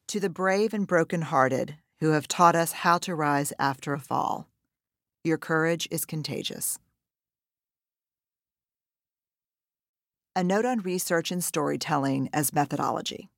To the brave and broken-hearted who have taught us how to rise after a fall, your courage is contagious. A note on research and storytelling as methodology.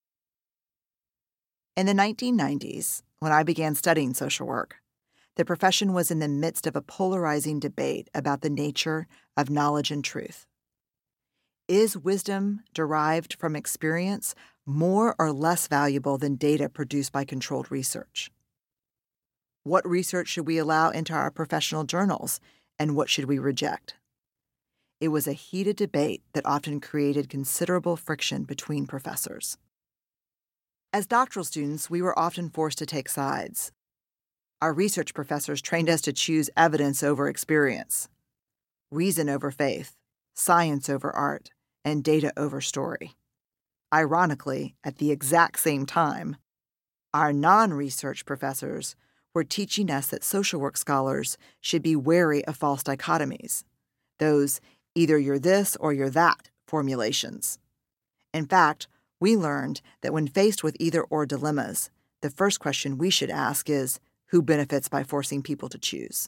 In the 1990s, when I began studying social work, the profession was in the midst of a polarizing debate about the nature of knowledge and truth. Is wisdom derived from experience more or less valuable than data produced by controlled research? What research should we allow into our professional journals, and what should we reject? It was a heated debate that often created considerable friction between professors. As doctoral students, we were often forced to take sides. Our research professors trained us to choose evidence over experience, reason over faith, science over art, and data over story. Ironically, at the exact same time, our non-research professors were teaching us that social work scholars should be wary of false dichotomies, those either you're this or you're that formulations. In fact, we learned that when faced with either-or dilemmas, the first question we should ask is, who benefits by forcing people to choose?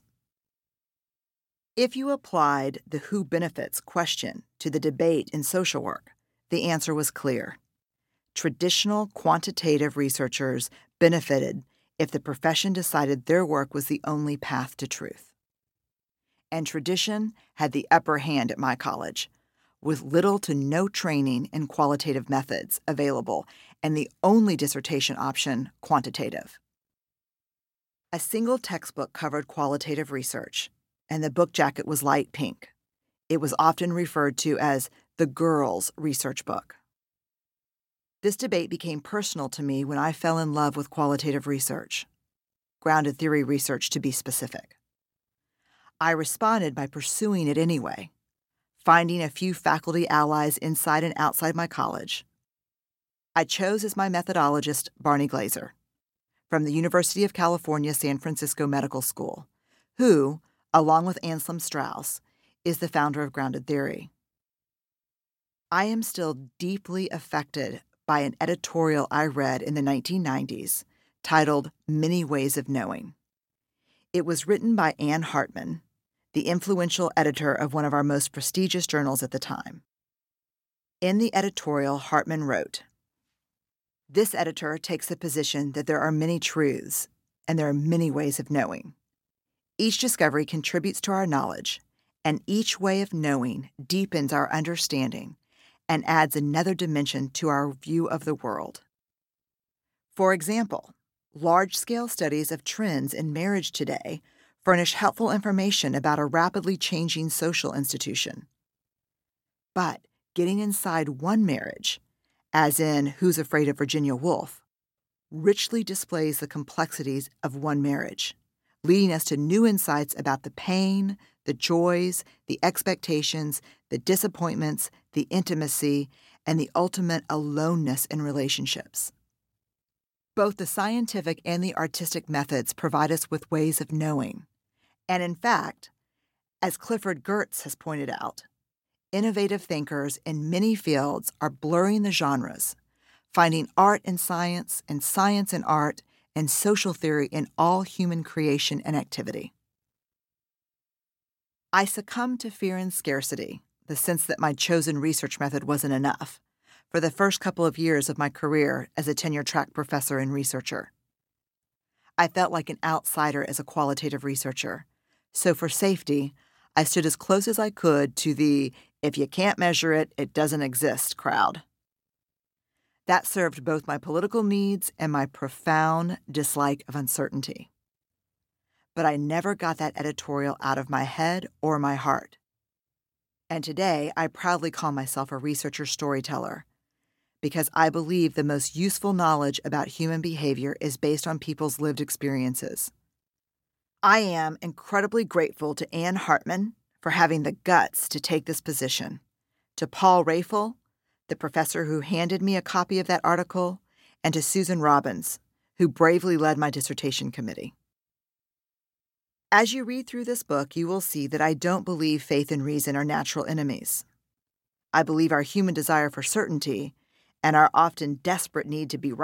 If you applied the who benefits question to the debate in social work, the answer was clear. Traditional quantitative researchers benefited if the profession decided their work was the only path to truth. And tradition had the upper hand at my college, with little to no training in qualitative methods available and the only dissertation option quantitative. A single textbook covered qualitative research, and the book jacket was light pink. It was often referred to as the girls' research book. This debate became personal to me when I fell in love with qualitative research, grounded theory research to be specific. I responded by pursuing it anyway, finding a few faculty allies inside and outside my college. I chose as my methodologist Barney Glaser from the University of California, San Francisco Medical School, who, along with Anselm Strauss, is the founder of grounded theory. I am still deeply affected by an editorial I read in the 1990s titled Many Ways of Knowing. It was written by Anne Hartman, the influential editor of one of our most prestigious journals at the time. In the editorial, Hartman wrote, "This editor takes the position that there are many truths, and there are many ways of knowing. Each discovery contributes to our knowledge, and each way of knowing deepens our understanding and adds another dimension to our view of the world. For example, large-scale studies of trends in marriage today furnish helpful information about a rapidly changing social institution. But getting inside one marriage, as in Who's Afraid of Virginia Woolf, richly displays the complexities of one marriage, leading us to new insights about the pain, the joys, the expectations, the disappointments, the intimacy, and the ultimate aloneness in relationships. Both the scientific and the artistic methods provide us with ways of knowing. And in fact, as Clifford Geertz has pointed out, innovative thinkers in many fields are blurring the genres, finding art in science and science in art and social theory in all human creation and activity. I succumbed to fear and scarcity, the sense that my chosen research method wasn't enough, for the first couple of years of my career as a tenure-track professor and researcher. I felt like an outsider as a qualitative researcher, so for safety, I stood as close as I could to the "if you can't measure it, it doesn't exist" crowd. That served both my political needs and my profound dislike of uncertainty. But I never got that editorial out of my head or my heart. And today, I proudly call myself a researcher storyteller, because I believe the most useful knowledge about human behavior is based on people's lived experiences. I am incredibly grateful to Anne Hartman for having the guts to take this position, to Paul Rafel, the professor who handed me a copy of that article, and to Susan Robbins, who bravely led my dissertation committee. As you read through this book, you will see that I don't believe faith and reason are natural enemies. I believe our human desire for certainty and our often desperate need to be right